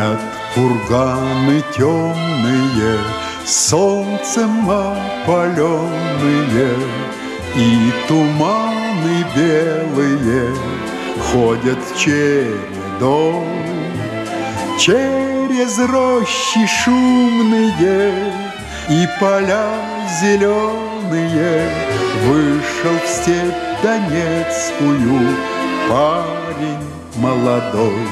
Дымят курганы темные, солнцем опаленные, и туманы белые ходят чередой. Через рощи шумные и поля зеленые вышел в степь донецкую парень молодой.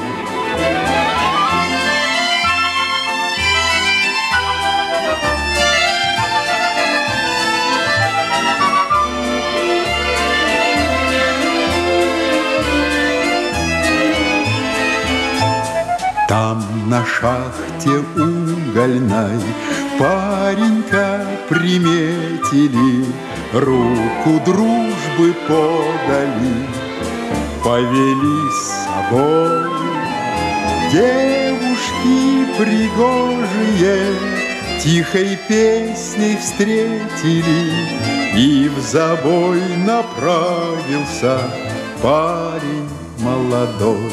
Там на шахте угольной паренька приметили, руку дружбы подали, повели с собой. Девушки пригожие тихой песней встретили, и в забой направился парень молодой.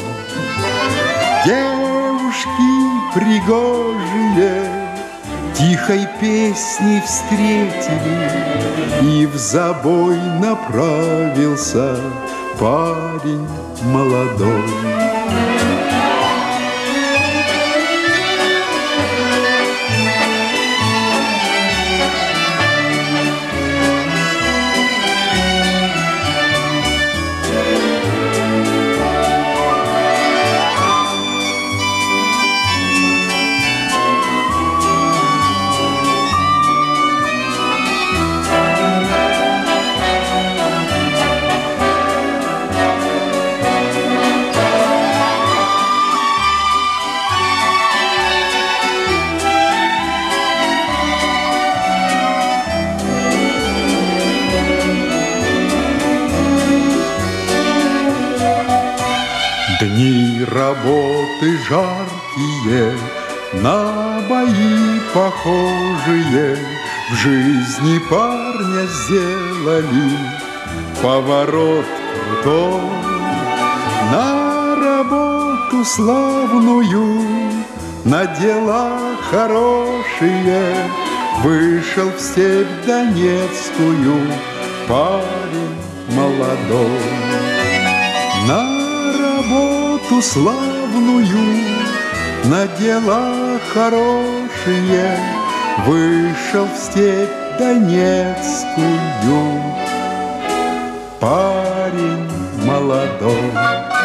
Девушки пригожие тихой песней встретили, и в забой направился парень молодой. Дни работы жаркие, на бои похожие, в жизни парня сделали поворот крутой. На работу славную, на дела хорошие вышел в степь донецкую парень молодой. На работу славную, на дела хорошие вышел в степь донецкую парень молодой.